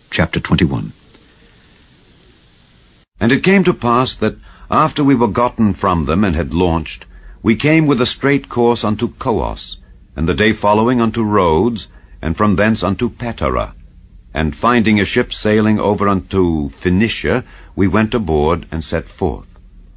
chapter 21. And it came to pass that, after we were gotten from them and had launched, we came with a straight course unto Coos, and the day following unto Rhodes, and from thence unto Patara. And finding a ship sailing over unto Phoenicia, we went aboard and set forth.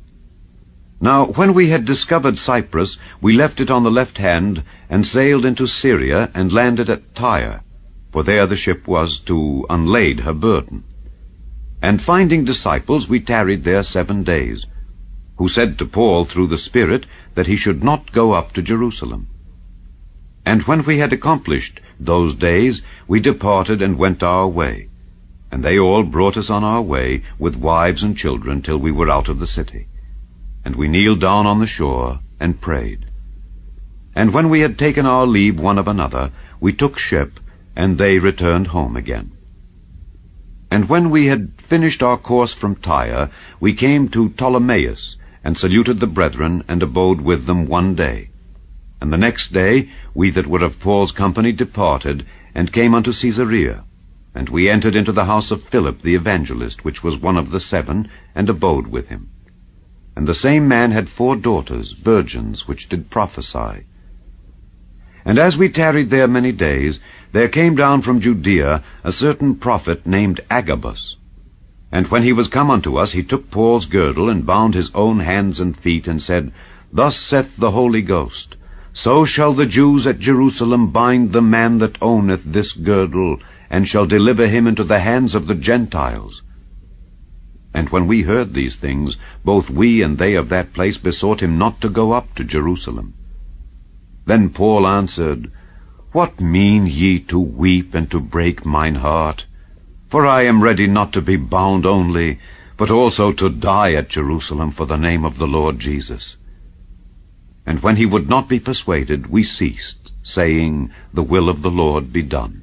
Now when we had discovered Cyprus, we left it on the left hand, and sailed into Syria, and landed at Tyre, for there the ship was to unlade her burden. And finding disciples, we tarried there 7 days, who said to Paul through the Spirit that he should not go up to Jerusalem. And when we had accomplished those days, we departed and went our way. And they all brought us on our way, with wives and children, till we were out of the city. And we kneeled down on the shore, and prayed. And when we had taken our leave one of another, we took ship, and they returned home again. And when we had finished our course from Tyre, we came to Ptolemais, and saluted the brethren, and abode with them 1 day. And the next day we that were of Paul's company departed, and came unto Caesarea. And we entered into the house of Philip the evangelist, which was one of the 7, and abode with him. And the same man had 4 daughters, virgins, which did prophesy. And as we tarried there many days, there came down from Judea a certain prophet named Agabus. And when he was come unto us, he took Paul's girdle, and bound his own hands and feet, and said, Thus saith the Holy Ghost, So shall the Jews at Jerusalem bind the man that owneth this girdle, and shall deliver him into the hands of the Gentiles. And when we heard these things, both we and they of that place besought him not to go up to Jerusalem. Then Paul answered, What mean ye to weep and to break mine heart? For I am ready not to be bound only, but also to die at Jerusalem for the name of the Lord Jesus. And when he would not be persuaded, we ceased, saying, The will of the Lord be done.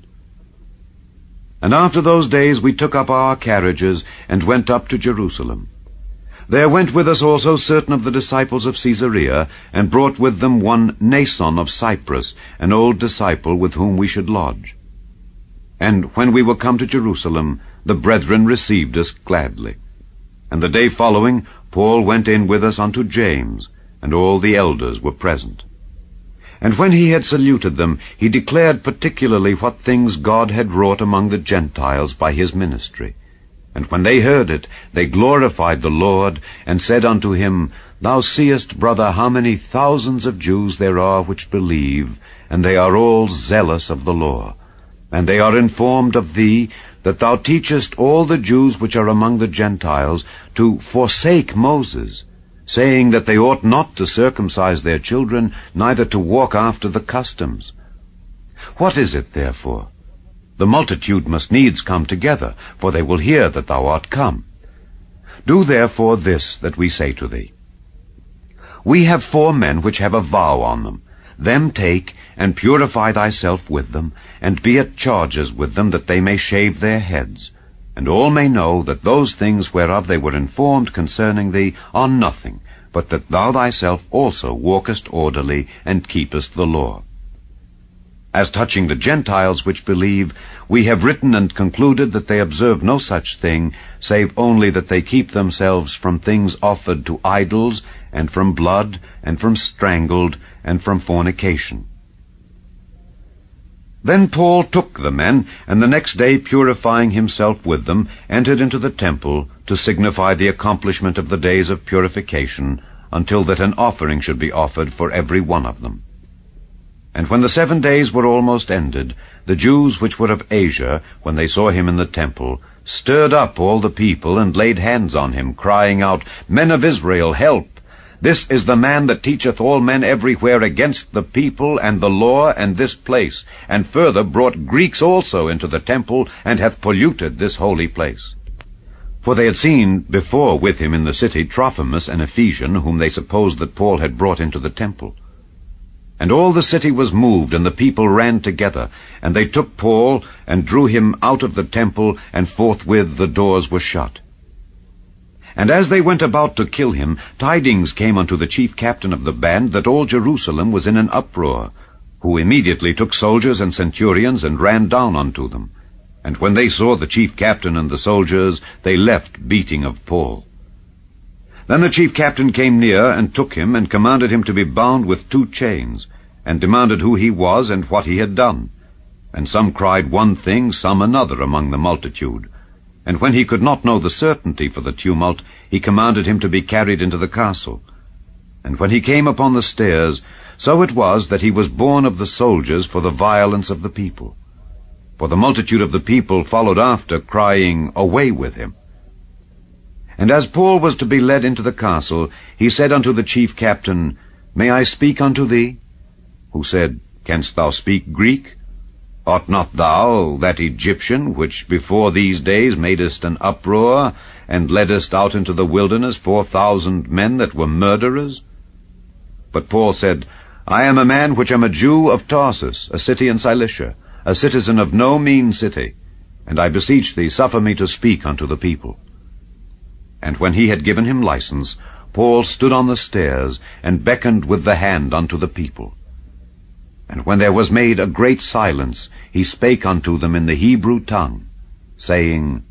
And after those days we took up our carriages, and went up to Jerusalem. There went with us also certain of the disciples of Caesarea, and brought with them one Nason of Cyprus, an old disciple with whom we should lodge. And when we were come to Jerusalem, the brethren received us gladly. And the day following, Paul went in with us unto James, and all the elders were present. And when he had saluted them, he declared particularly what things God had wrought among the Gentiles by his ministry. And when they heard it, they glorified the Lord, and said unto him, Thou seest, brother, how many thousands of Jews there are which believe, and they are all zealous of the law. And they are informed of thee, that thou teachest all the Jews which are among the Gentiles to forsake Moses, saying that they ought not to circumcise their children, neither to walk after the customs. What is it, therefore? The multitude must needs come together, for they will hear that thou art come. Do therefore this that we say to thee. We have 4 men which have a vow on them. Them take, and purify thyself with them, and be at charges with them, that they may shave their heads. And all may know that those things whereof they were informed concerning thee are nothing, but that thou thyself also walkest orderly, and keepest the law. As touching the Gentiles which believe, we have written and concluded that they observe no such thing, save only that they keep themselves from things offered to idols, and from blood, and from strangled, and from fornication. Then Paul took the men, and the next day, purifying himself with them, entered into the temple, to signify the accomplishment of the days of purification, until that an offering should be offered for every one of them. And when the 7 days were almost ended, the Jews which were of Asia, when they saw him in the temple, stirred up all the people, and laid hands on him, crying out, Men of Israel, help! This is the man that teacheth all men everywhere against the people and the law and this place, and further brought Greeks also into the temple, and hath polluted this holy place. For they had seen before with him in the city Trophimus, an Ephesian, whom they supposed that Paul had brought into the temple. And all the city was moved, and the people ran together, and they took Paul, and drew him out of the temple, and forthwith the doors were shut. And as they went about to kill him, tidings came unto the chief captain of the band that all Jerusalem was in an uproar, who immediately took soldiers and centurions, and ran down unto them. And when they saw the chief captain and the soldiers, they left beating of Paul. Then the chief captain came near, and took him, and commanded him to be bound with 2 chains, and demanded who he was, and what he had done. And some cried one thing, some another among the multitude. And when he could not know the certainty for the tumult, he commanded him to be carried into the castle. And when he came upon the stairs, so it was that he was borne of the soldiers for the violence of the people. For the multitude of the people followed after, crying, Away with him! And as Paul was to be led into the castle, he said unto the chief captain, May I speak unto thee? Who said, Canst thou speak Greek? Art not thou that Egyptian, which before these days madest an uproar, and leddest out into the wilderness 4,000 men that were murderers? But Paul said, I am a man which am a Jew of Tarsus, a city in Cilicia, a citizen of no mean city, and I beseech thee, suffer me to speak unto the people. And when he had given him license, Paul stood on the stairs, and beckoned with the hand unto the people. And when there was made a great silence, he spake unto them in the Hebrew tongue, saying,